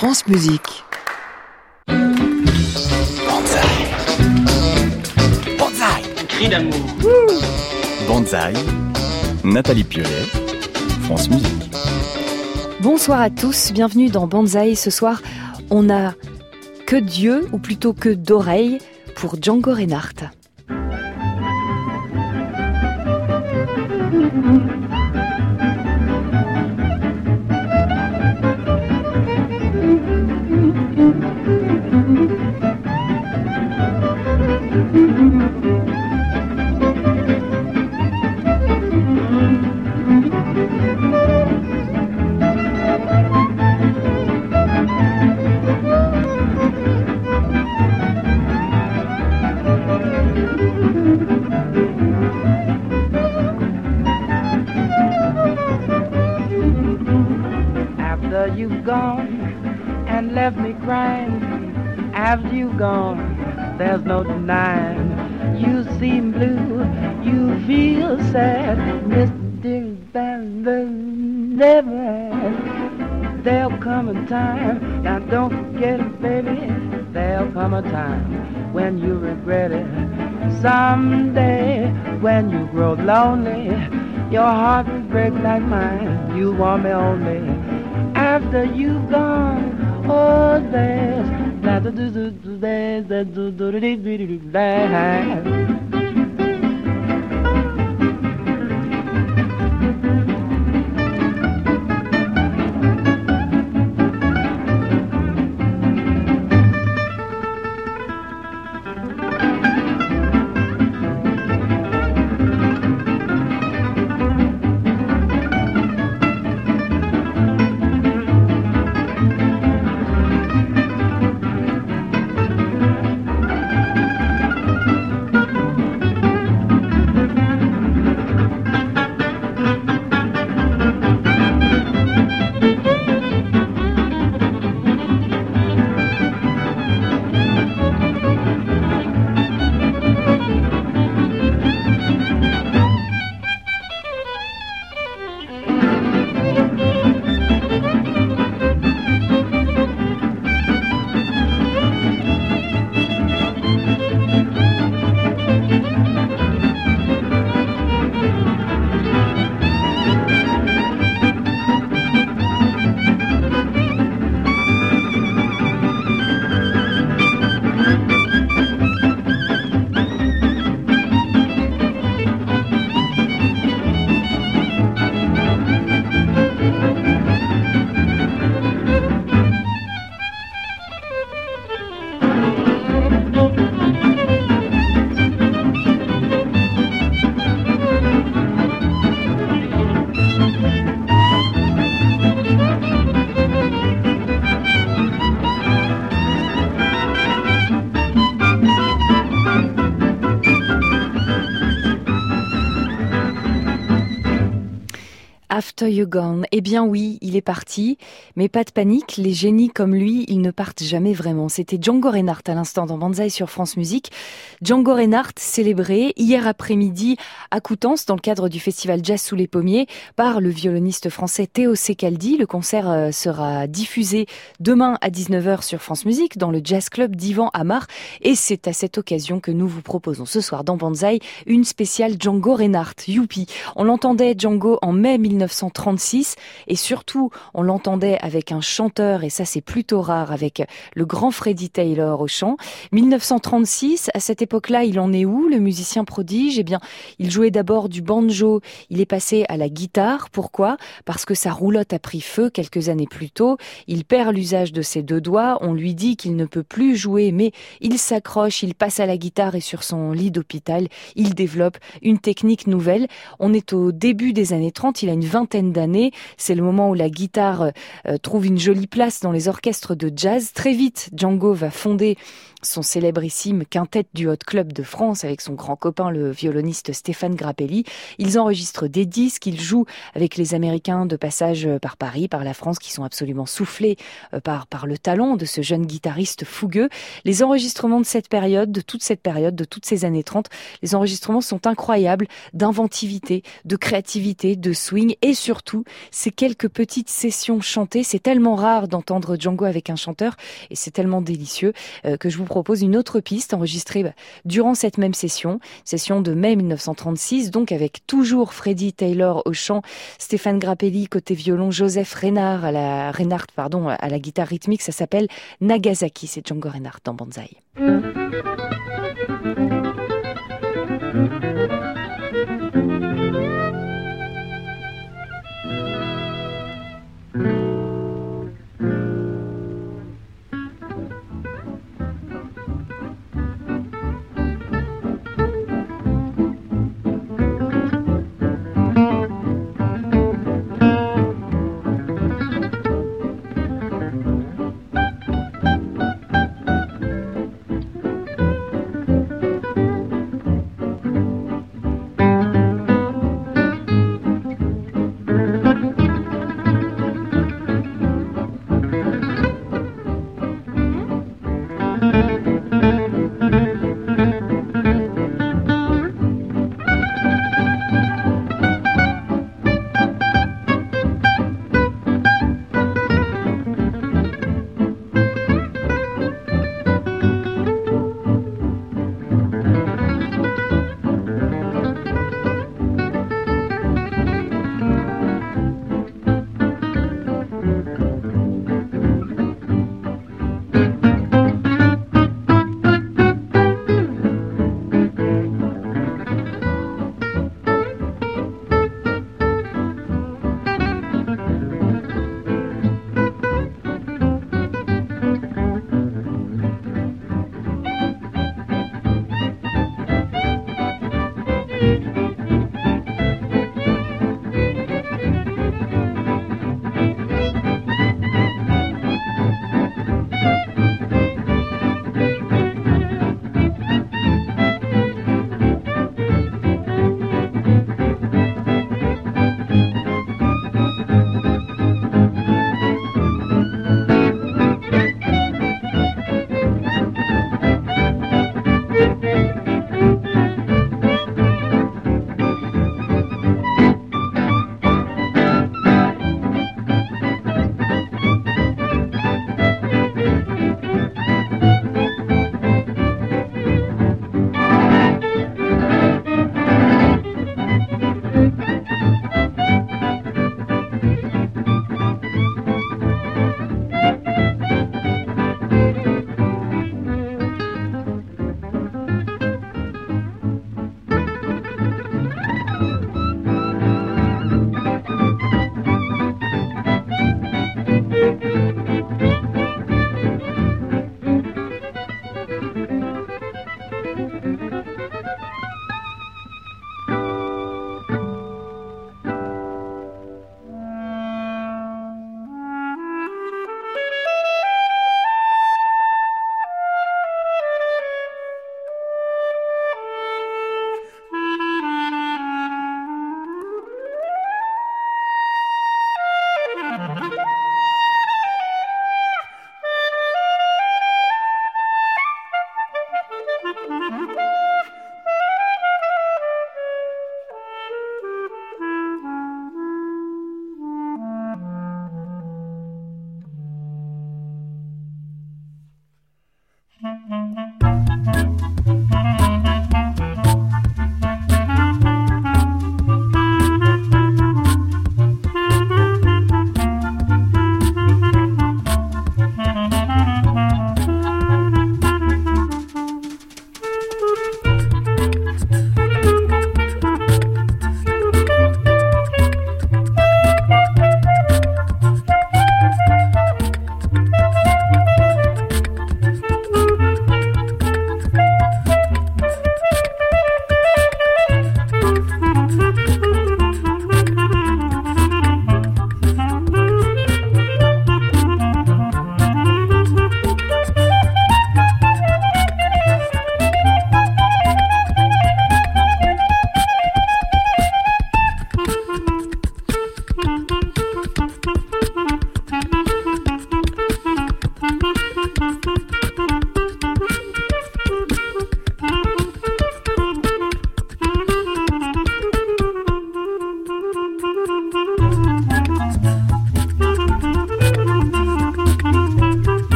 France Musique. Banzai. Banzai. Un cri d'amour. Banzai. Nathalie Piolet, France Musique. Bonsoir à tous, bienvenue dans Banzai. Ce soir, on n'a que d'yeux, ou plutôt que d'oreilles, pour Django Reinhardt. You've gone and left me crying. After you've gone, there's no denying. You seem blue, you feel sad, Mr. Never. There'll come a time, now don't forget it, baby. There'll come a time when you regret it. Someday, when you grow lonely, your heart will break like mine. You want me only after you've gone. Oh, there's After You Gone. Eh bien oui, il est parti, mais pas de panique, les génies comme lui, ils ne partent jamais vraiment. C'était Django Reinhardt à l'instant dans Banzai sur France Musique. Django Reinhardt célébré hier après-midi à Coutances dans le cadre du festival Jazz sous les pommiers par le violoniste français Théo Secaldi. Le concert sera diffusé demain à 19h sur France Musique dans le Jazz Club d'Yvan Amar et c'est à cette occasion que nous vous proposons ce soir dans Banzai une spéciale Django Reinhardt. Youpi! On l'entendait Django en mai 1936 et surtout on l'entendait avec un chanteur et ça c'est plutôt rare avec le grand Freddie Taylor au chant. 1936, à cette époque-là, il en est où le musicien prodige? Eh bien, il jouait d'abord du banjo, il est passé à la guitare. Pourquoi? Parce que sa roulotte a pris feu quelques années plus tôt. Il perd l'usage de ses deux doigts, on lui dit qu'il ne peut plus jouer mais il s'accroche, il passe à la guitare et sur son lit d'hôpital, il développe une technique nouvelle. On est au début des années 30, il a une vingtaine d'années, c'est le moment où la guitare trouve une jolie place dans les orchestres de jazz. Très vite, Django va fonder son célébrissime quintet du Hot Club de France avec son grand copain le violoniste Stéphane Grappelli. Ils enregistrent des disques, ils jouent avec les Américains de passage par Paris, par la France, qui sont absolument soufflés par le talent de ce jeune guitariste fougueux. Les enregistrements de cette période, de toute cette période, de toutes ces années 30, les enregistrements sont incroyables, d'inventivité, de créativité, de swing et surtout, ces quelques petites sessions chantées. C'est tellement rare d'entendre Django avec un chanteur et c'est tellement délicieux que je vous propose une autre piste enregistrée durant cette même session de mai 1936, donc avec toujours Freddie Taylor au chant, Stéphane Grappelli côté violon, Joseph Reinhardt à la guitare rythmique. Ça s'appelle Nagasaki, c'est Django Reinhardt dans Banzai.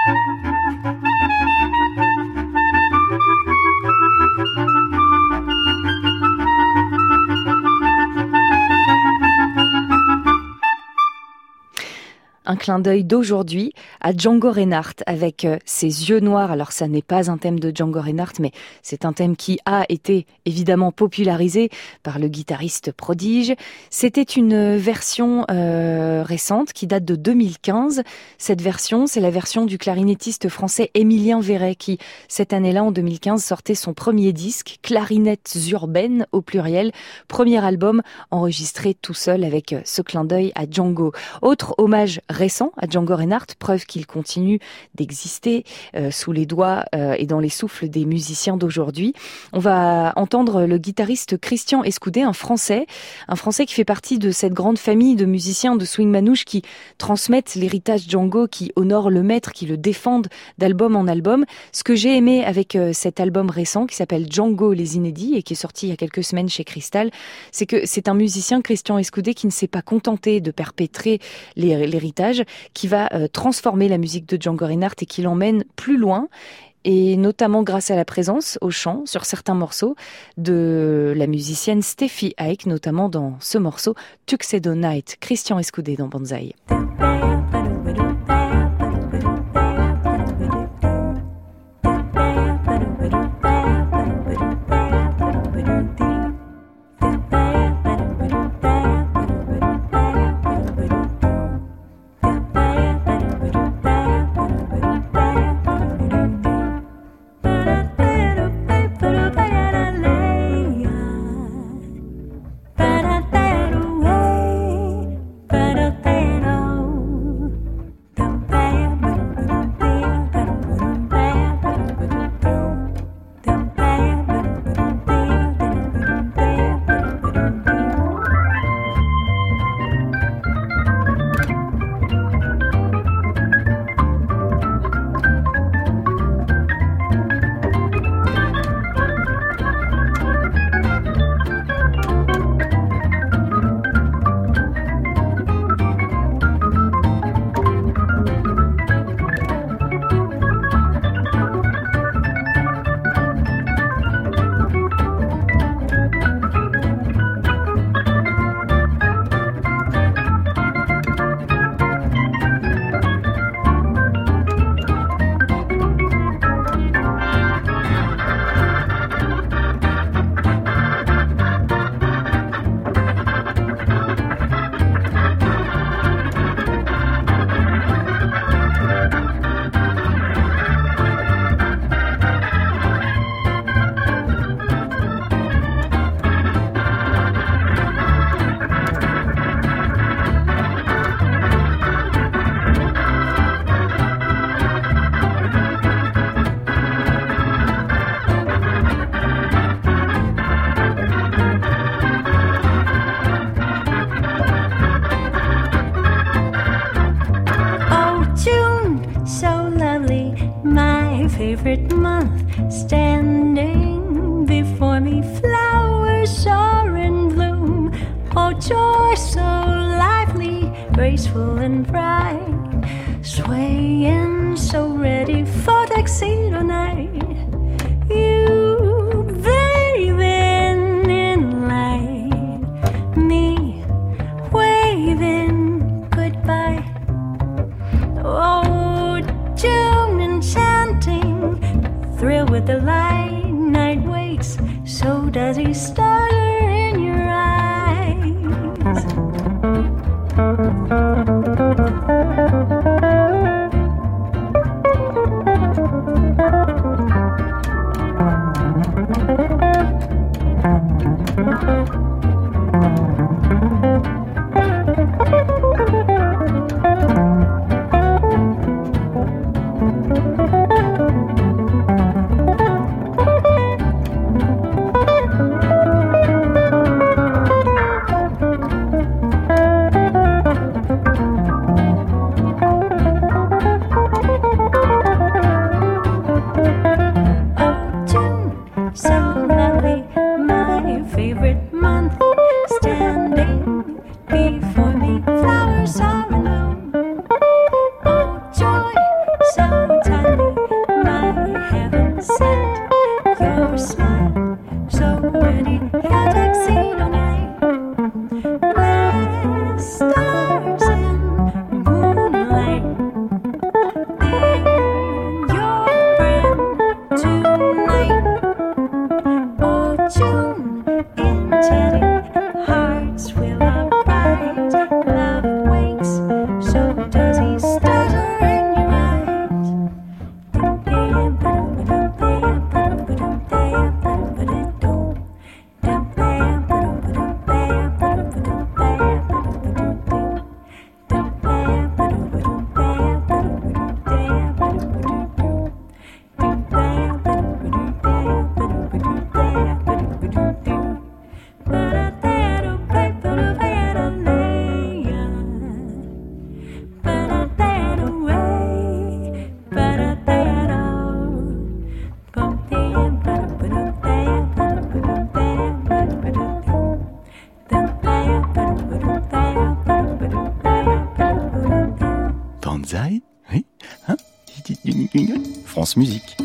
Un clin d'œil d'aujourd'hui à Django Reinhardt avec ses yeux noirs. Alors ça n'est pas un thème de Django Reinhardt, mais c'est un thème qui a été évidemment popularisé par le guitariste prodige. C'était une version récente qui date de 2015. Cette version, c'est la version du clarinettiste français Émilien Verret qui, cette année-là, en 2015, sortait son premier disque, Clarinettes urbaines au pluriel, premier album enregistré tout seul avec ce clin d'œil à Django. Autre hommage récent à Django Reinhardt, preuve qu'il continue d'exister sous les doigts et dans les souffles des musiciens d'aujourd'hui. On va entendre le guitariste Christian Escudé, un Français qui fait partie de cette grande famille de musiciens de swing manouche qui transmettent l'héritage Django, qui honorent le maître, qui le défendent d'album en album. Ce que j'ai aimé avec cet album récent qui s'appelle Django les Inédits et qui est sorti il y a quelques semaines chez Cristal, c'est que c'est un musicien, Christian Escudé, qui ne s'est pas contenté de perpétrer l'héritage, qui va transformer la musique de Django Reinhardt et qui l'emmène plus loin, et notamment grâce à la présence au chant sur certains morceaux de la musicienne Steffi Haik, notamment dans ce morceau Tuxedo Night. Christian Escudé dans Banzai. favorite month, standing before me, flowers are in bloom. Oh, joy so lively, graceful and bright, swaying so ready for tuxedo night. You bathing in light, me waving goodbye. Oh, June enchanting, thrilled with the light. Night waits, so does he stutter in your eyes. France Musique.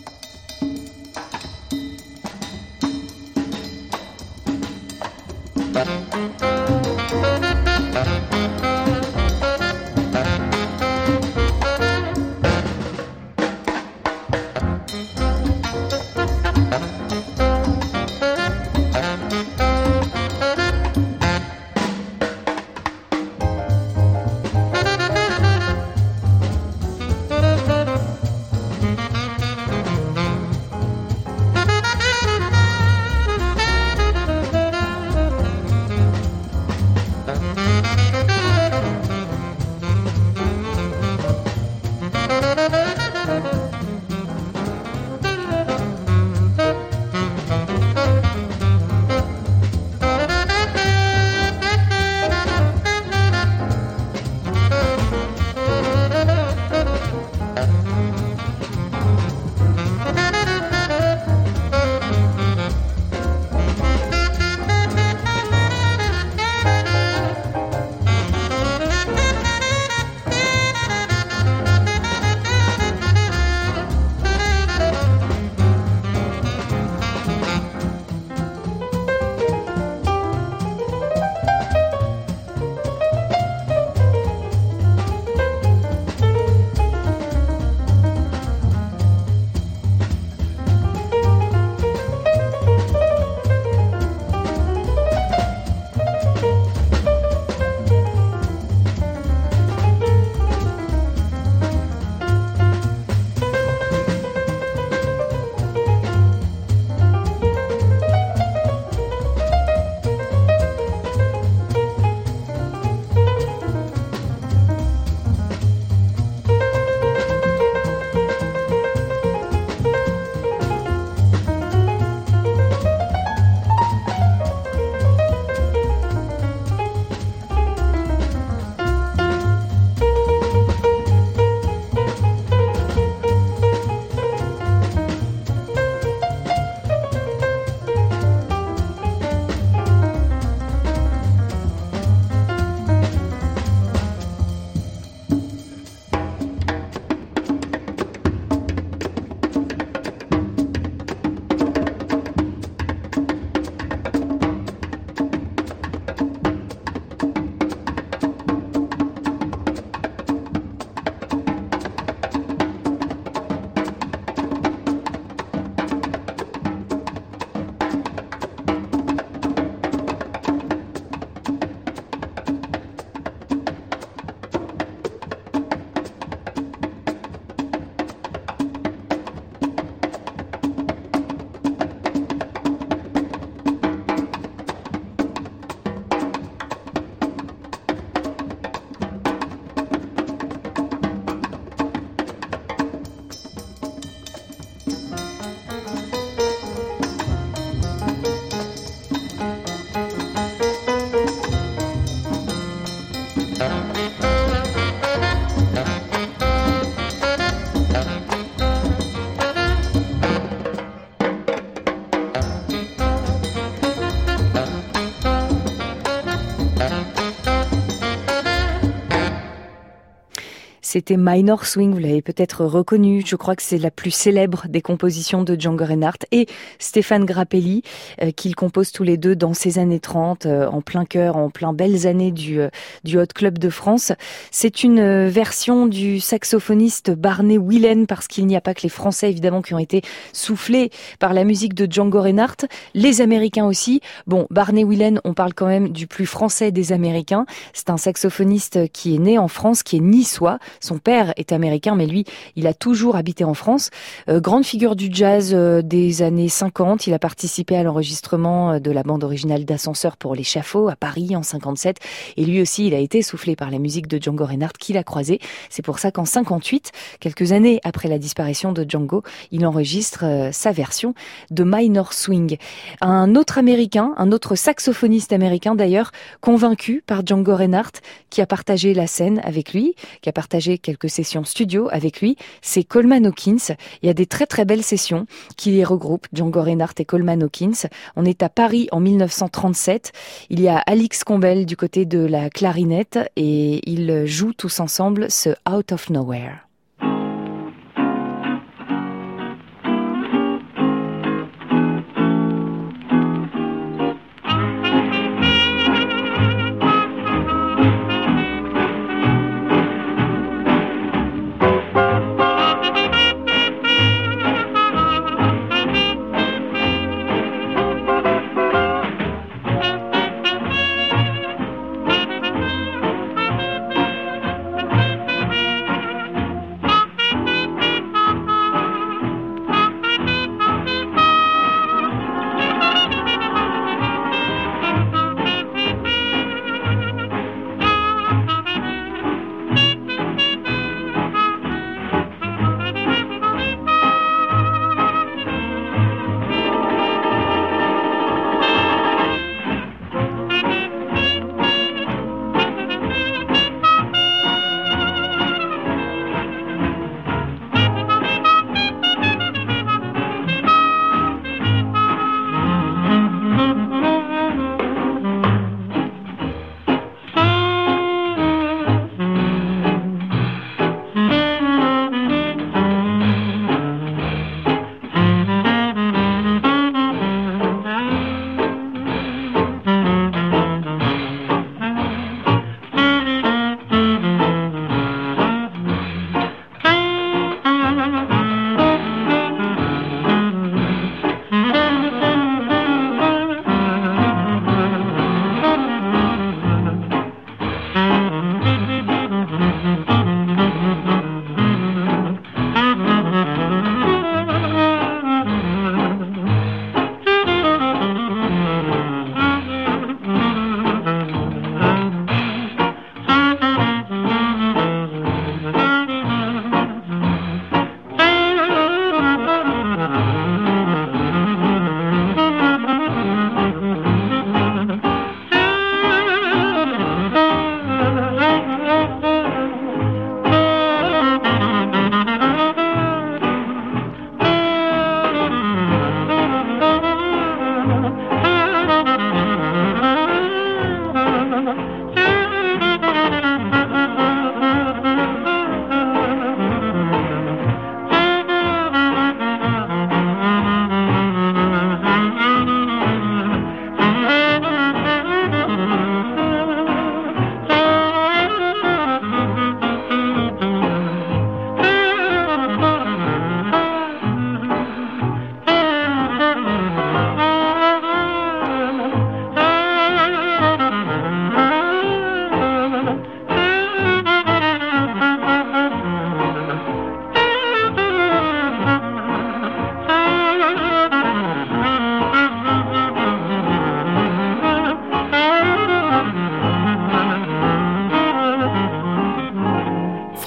C'était Minor Swing, vous l'avez peut-être reconnu. Je crois que c'est la plus célèbre des compositions de Django Reinhardt et Stéphane Grappelli, qu'ils composent tous les deux dans ces années 30, en plein cœur, en plein belles années du Hot Club de France. C'est une version du saxophoniste Barney Whelan, parce qu'il n'y a pas que les Français, évidemment, qui ont été soufflés par la musique de Django Reinhardt. Les Américains aussi. Bon, Barney Whelan, on parle quand même du plus français des Américains. C'est un saxophoniste qui est né en France, qui est niçois. Son père est américain, mais lui, il a toujours habité en France. Grande figure du jazz des années 50. Il a participé à l'enregistrement de la bande originale d'Ascenseur pour l'échafaud à Paris en 57. Et lui aussi, il a été soufflé par la musique de Django Reinhardt qu'il a croisé. C'est pour ça qu'en 58, quelques années après la disparition de Django, il enregistre sa version de Minor Swing. Un autre américain, un autre saxophoniste américain d'ailleurs, convaincu par Django Reinhardt, qui a partagé la scène avec lui, qui a partagé quelques sessions studio avec lui, c'est Coleman Hawkins. Il y a des très très belles sessions qui les regroupent, Django Reinhardt et Coleman Hawkins. On est à Paris en 1937. Il y a Alix Combel du côté de la clarinette et ils jouent tous ensemble ce Out of Nowhere.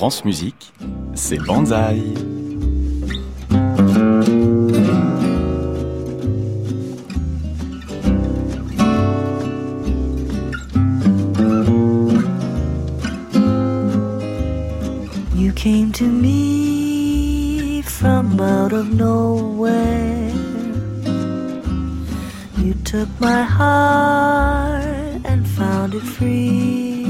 France Musique, c'est Banzai. You came to me from out of nowhere. You took my heart and found it free.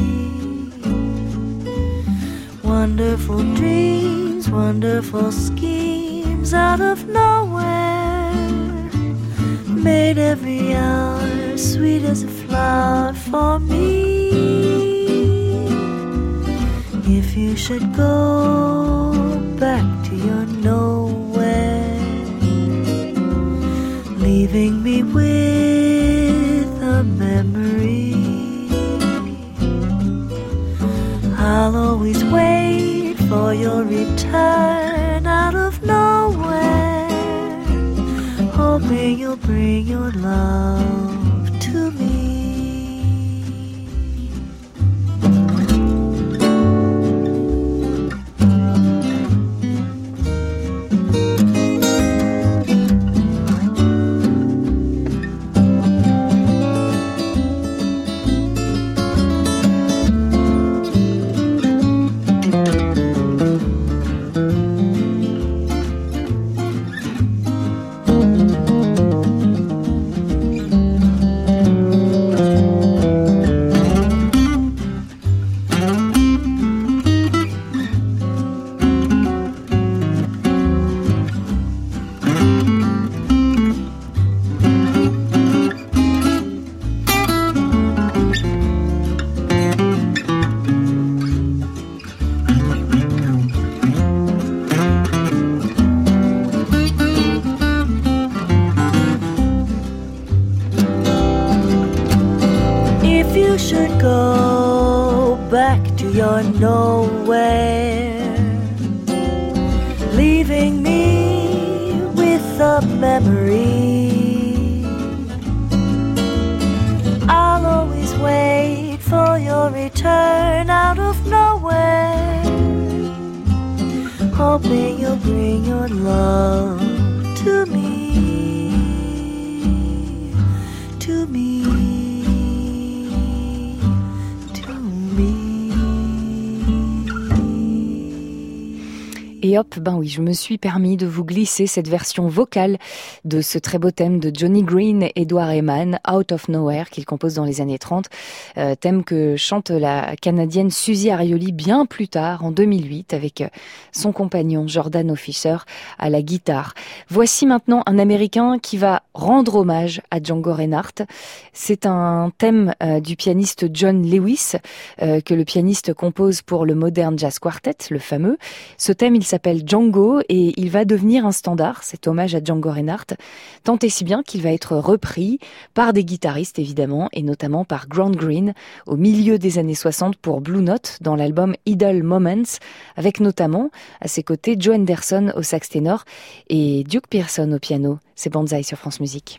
Wonderful dreams, wonderful schemes out of nowhere. Made every hour sweet as a flower for me. If you should go back to your nowhere, leaving me with a memory, I'll always wait for your return out of nowhere, hoping you'll bring your love to me. Nowhere, leaving me with a memory. I'll always wait for your return out of nowhere, hoping you'll bring your love to me, to me, to me. Et hop, ben oui, je me suis permis de vous glisser cette version vocale de ce très beau thème de Johnny Green et Edward Rayman, Out of Nowhere, qu'il compose dans les années 30, thème que chante la Canadienne Suzy Arioli bien plus tard, en 2008, avec son compagnon Jordan Fisher à la guitare. Voici maintenant un Américain qui va rendre hommage à Django Reinhardt. C'est un thème du pianiste John Lewis, que le pianiste compose pour le Modern Jazz Quartet, le fameux. Ce thème, il s'appelle Django et il va devenir un standard, cet hommage à Django Reinhardt, tant et si bien qu'il va être repris par des guitaristes évidemment, et notamment par Grant Green au milieu des années 60 pour Blue Note dans l'album Idle Moments, avec notamment à ses côtés Joe Henderson au sax ténor et Duke Pearson au piano. C'est Banzai sur France Musique.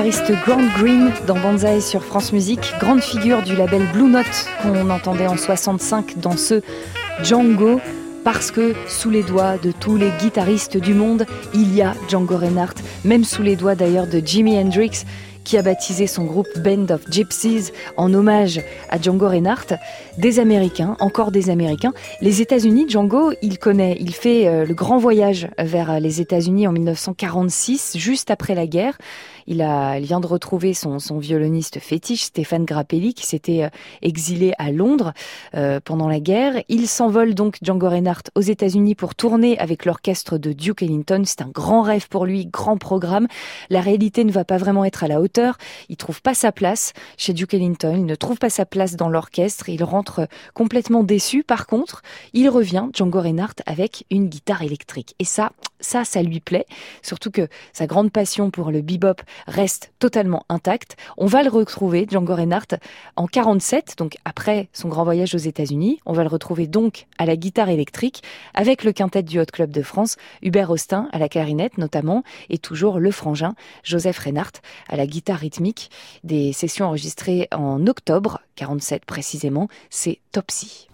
guitariste Grant Green dans Banzai sur France Musique, grande figure du label Blue Note qu'on entendait en 65 dans ce Django, parce que sous les doigts de tous les guitaristes du monde, il y a Django Reinhardt, même sous les doigts d'ailleurs de Jimi Hendrix, qui a baptisé son groupe Band of Gypsies en hommage à Django Reinhardt. Des Américains, encore des Américains. Les États-Unis, Django, il fait le grand voyage vers les États-Unis en 1946, juste après la guerre. Il vient de retrouver son violoniste fétiche, Stéphane Grappelli, qui s'était exilé à Londres pendant la guerre. Il s'envole donc, Django Reinhardt, aux États-Unis pour tourner avec l'orchestre de Duke Ellington. C'est un grand rêve pour lui, grand programme. La réalité ne va pas vraiment être à la hauteur. Il trouve pas sa place chez Duke Ellington. Il ne trouve pas sa place dans l'orchestre. Il rentre complètement déçu. Par contre, il revient, Django Reinhardt, avec une guitare électrique. Et ça lui plaît. Surtout que sa grande passion pour le bebop reste totalement intacte. On va le retrouver, Django Reinhardt, en 47, donc après son grand voyage aux États-Unis. On va le retrouver donc à la guitare électrique avec le quintet du Hot Club de France, Hubert Austin à la clarinette notamment, et toujours le frangin Joseph Reinhardt à la guitare rythmique. Des sessions enregistrées en octobre 47 précisément, c'est Topsy.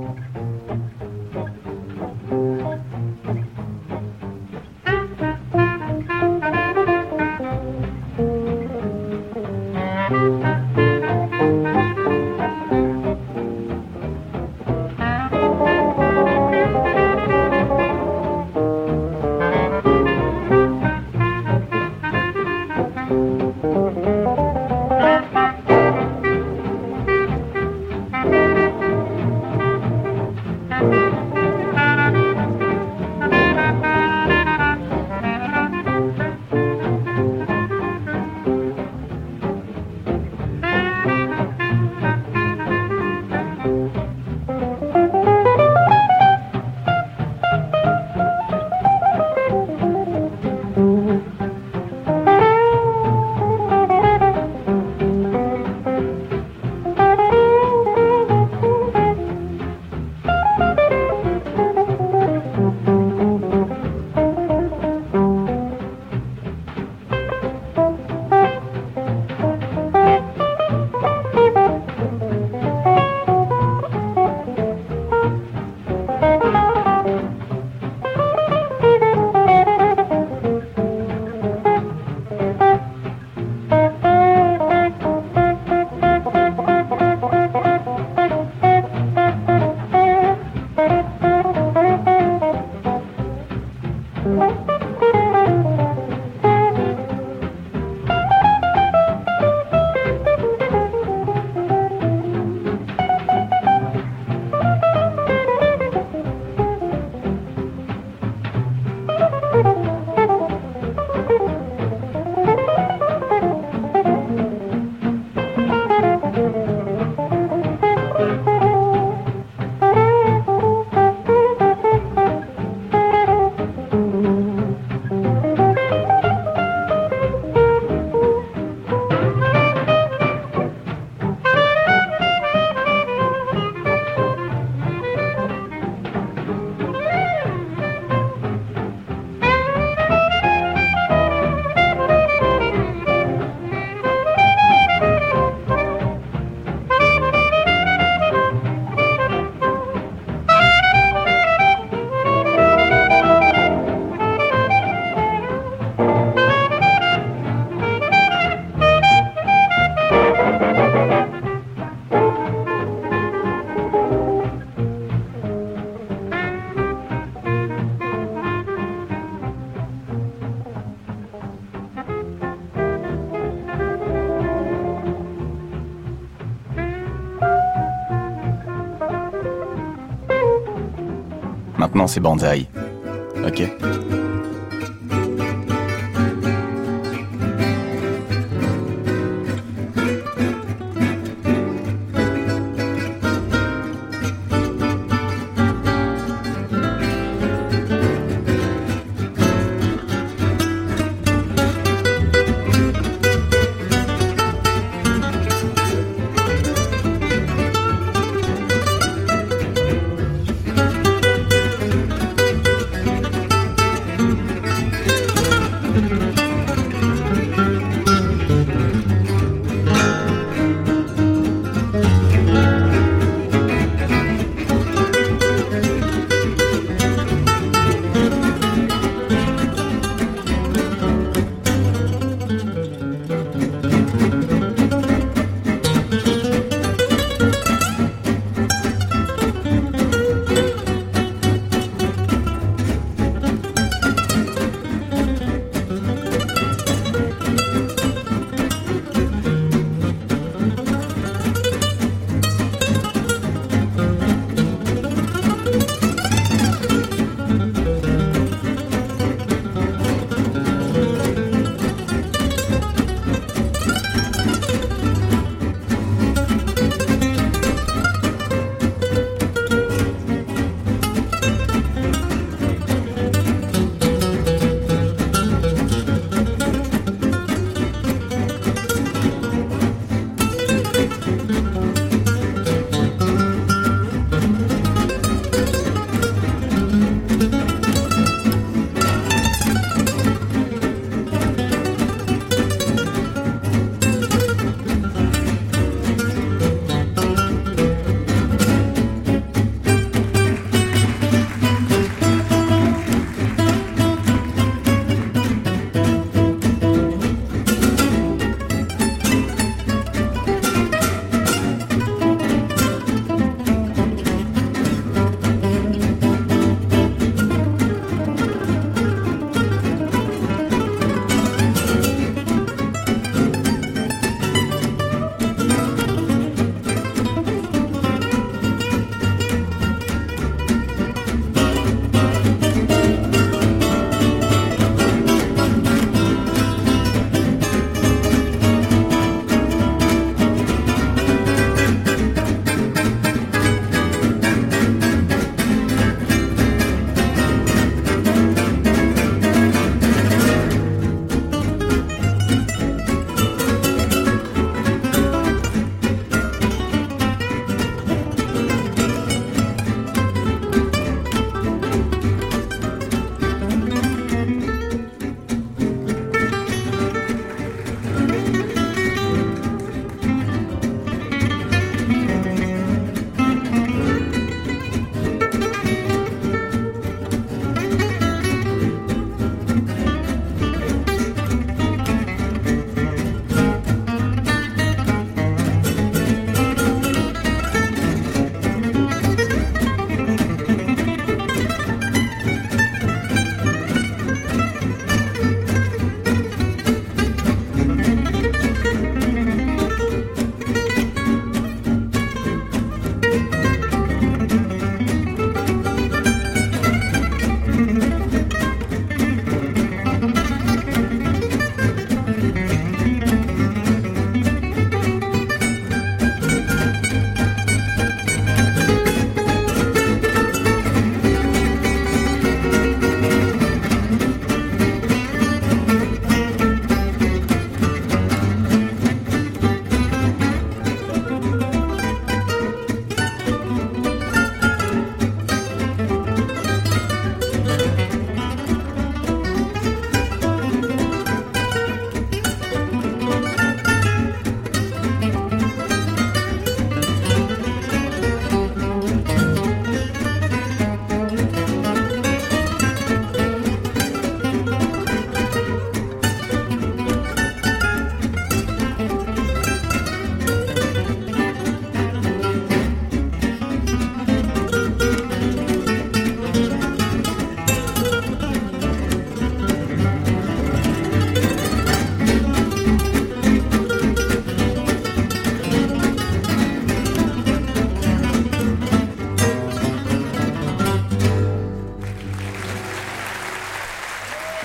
Maintenant, c'est Banzai. Ok.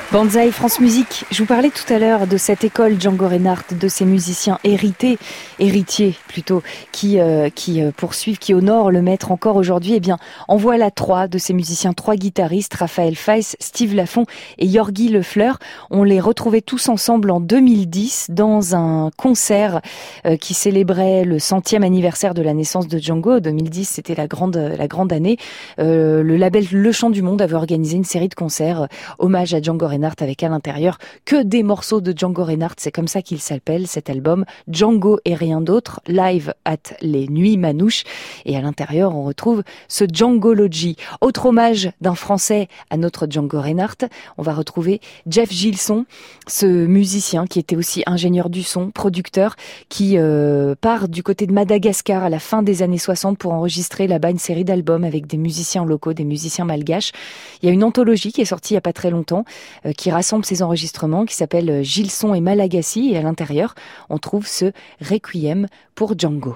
Banzai France Musique, je vous parlais tout à l'heure de cette école Django Reinhardt, de ces musiciens héritiers plutôt, qui poursuivent, qui honorent le maître encore aujourd'hui. Eh bien, en voilà 3 de ces musiciens, 3 guitaristes, Raphaël Feiss, Steve Lafont et Yorgi Lefleur. On les retrouvait tous ensemble en 2010 dans un concert qui célébrait le 100e anniversaire de la naissance de Django. 2010, c'était la grande année. Le label Le Chant du Monde avait organisé une série de concerts hommage à Django Reinhardt avec à l'intérieur que des morceaux de Django Reinhardt. C'est comme ça qu'il s'appelle, cet album, Django et rien d'autre, live at les Nuits Manouches. Et à l'intérieur, on retrouve ce Djangology. Autre hommage d'un Français à notre Django Reinhardt, on va retrouver Jeff Gilson, ce musicien qui était aussi ingénieur du son, producteur, qui part du côté de Madagascar à la fin des années 60 pour enregistrer là-bas une série d'albums avec des musiciens locaux, des musiciens malgaches. Il y a une anthologie qui est sortie il n'y a pas très longtemps, qui rassemble ces enregistrements, qui s'appelle Gilson et Malagasy, et à l'intérieur, on trouve ce Requiem pour Django.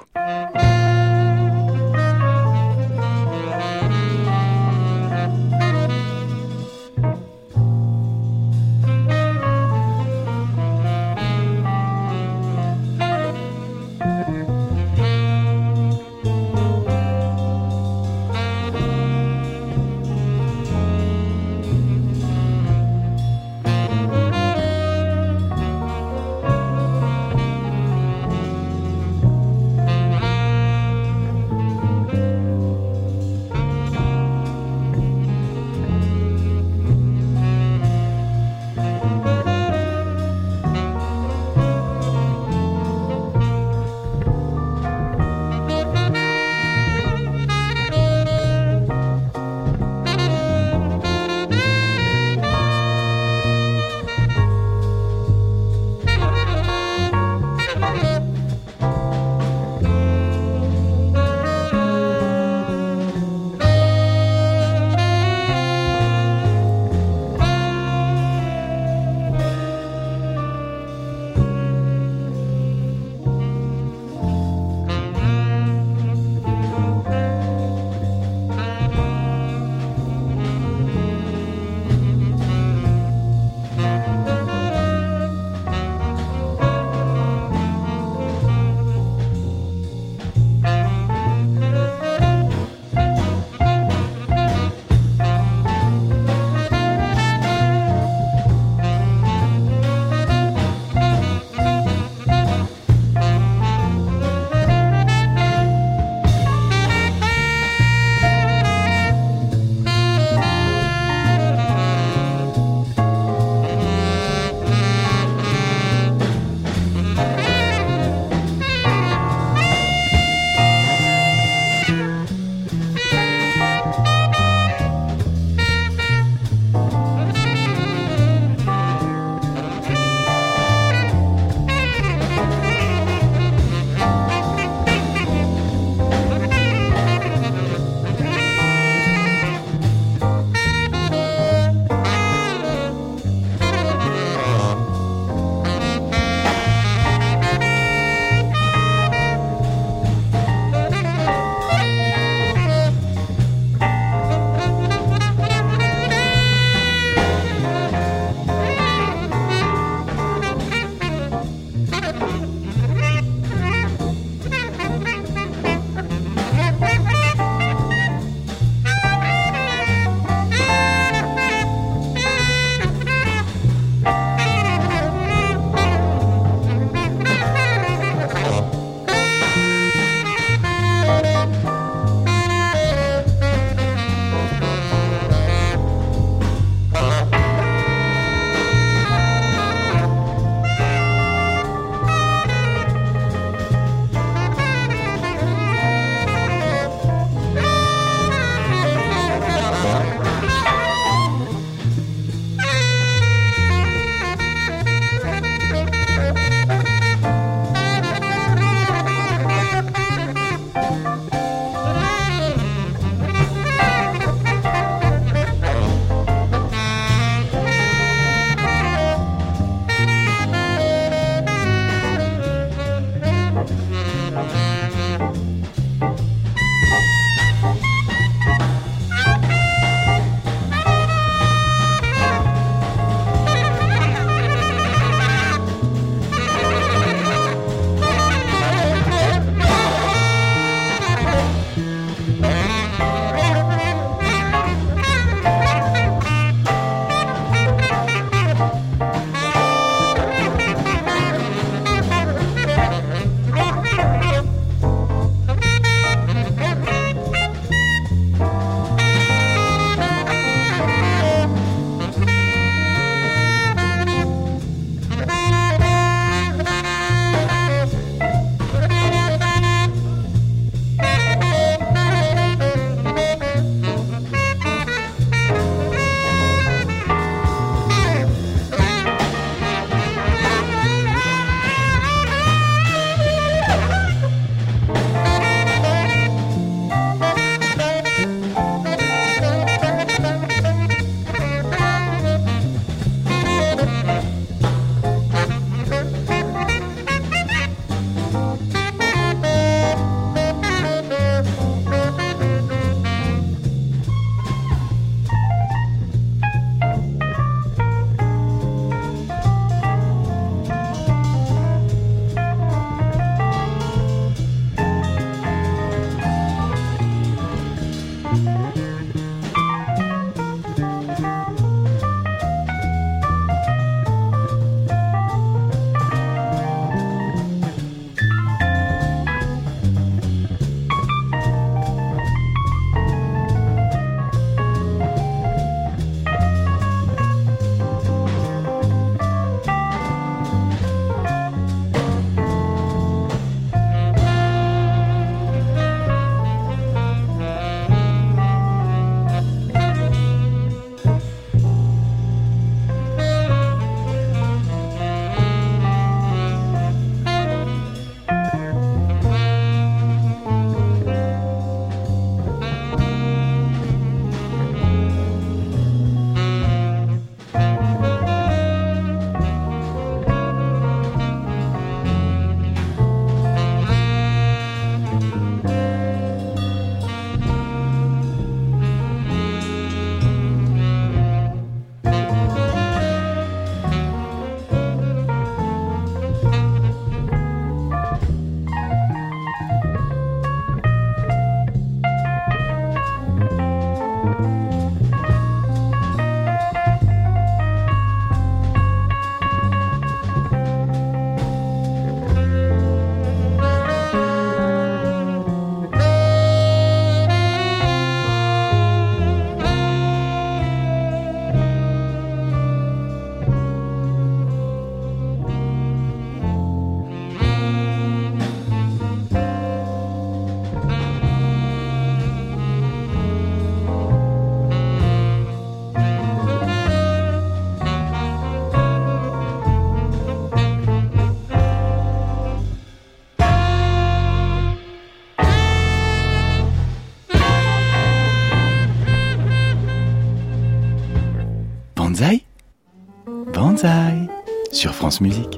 Banzai sur France Musique.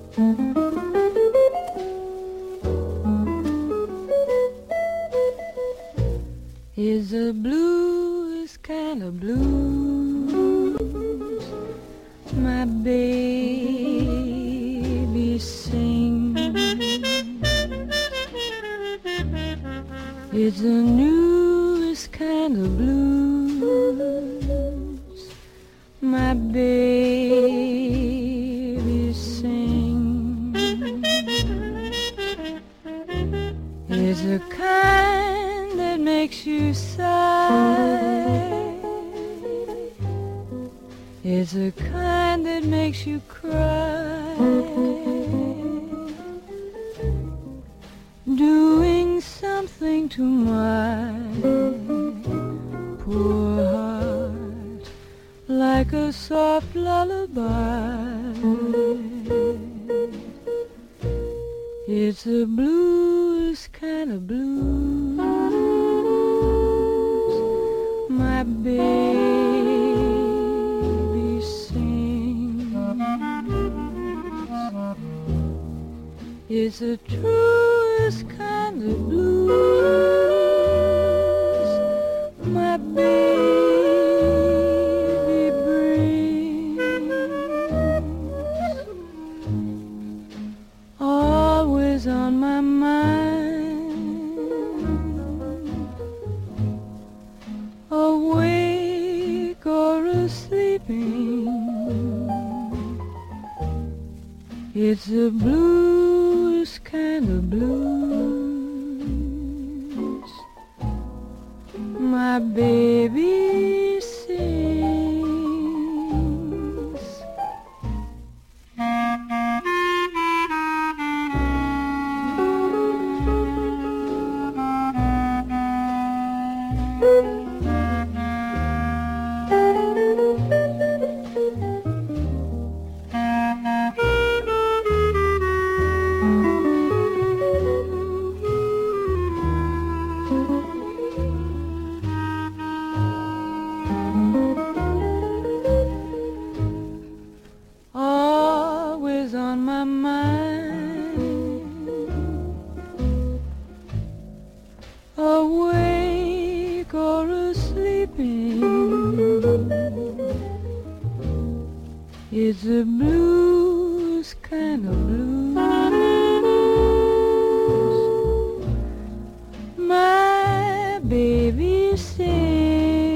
Is the blues kind of blues my baby sings? It's the newest kind of blues my baby sings. It's the kind that makes you sigh. It's the kind that makes you cry. Doing something to my poor heart like a soft lullaby. It's the blues kind of blues my baby sings. It's the truest kind of blues my baby brings. Always on my mind, awake or asleeping. It's the blues kind of blues my baby sings. Always on my mind, awake or asleeping. It's the blues kind of blues my baby sings.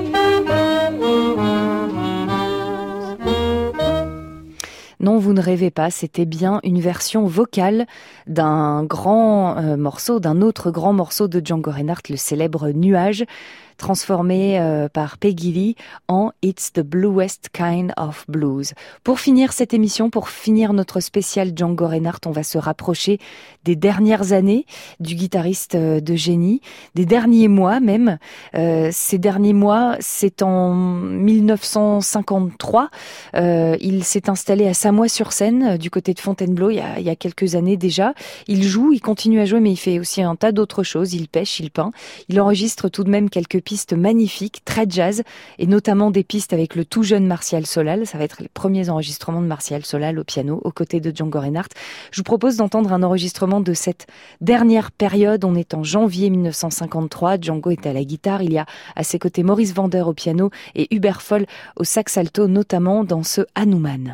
Non, vous ne rêvez pas, c'était bien une version vocale d'un grand morceau, d'un autre grand morceau de Django Reinhardt, le célèbre Nuage, transformé par Peggy Lee en It's the Bluest Kind of Blues. Pour finir cette émission, pour finir notre spécial Django Reinhardt, on va se rapprocher des dernières années du guitariste de génie, des derniers mois même. Ces derniers mois, c'est en 1953. Il s'est installé à Samois-sur-Seine, du côté de Fontainebleau, il y a quelques années déjà. Il joue, il continue à jouer, mais il fait aussi un tas d'autres choses. Il pêche, il peint. Il enregistre tout de même quelques pistes magnifiques, très jazz, et notamment des pistes avec le tout jeune Martial Solal. Ça va être les premiers enregistrements de Martial Solal au piano, aux côtés de Django Reinhardt. Je vous propose d'entendre un enregistrement de cette dernière période. On est en janvier 1953. Django est à la guitare. Il y a à ses côtés Maurice Vander au piano et Hubert Foll au sax alto, notamment dans ce Hanuman.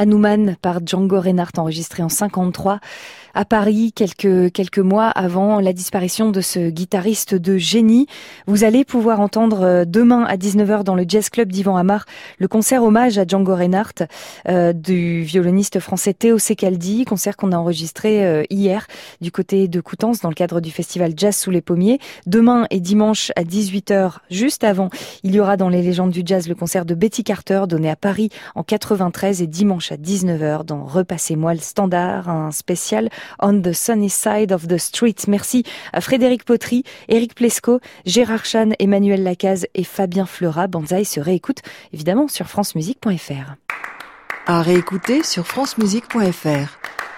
Hanuman par Django Reinhardt, enregistré en 1953 à Paris, quelques mois avant la disparition de ce guitariste de génie. Vous allez pouvoir entendre demain à 19h dans le Jazz Club d'Yvan Amar le concert hommage à Django Reinhardt du violoniste français Théo Secaldi, concert qu'on a enregistré hier du côté de Coutances dans le cadre du festival Jazz sous les pommiers. Demain et dimanche à 18h, juste avant, il y aura dans les légendes du jazz le concert de Betty Carter donné à Paris en 93 et dimanche à 19h dans Repassez-moi le standard, un spécial On the Sunny Side of the Street. Merci à Frédéric Potry, Éric Plesco, Gérard Chan, Emmanuel Lacaze et Fabien Fleurat. Banzai se réécoute évidemment sur francemusique.fr. À réécouter sur francemusique.fr.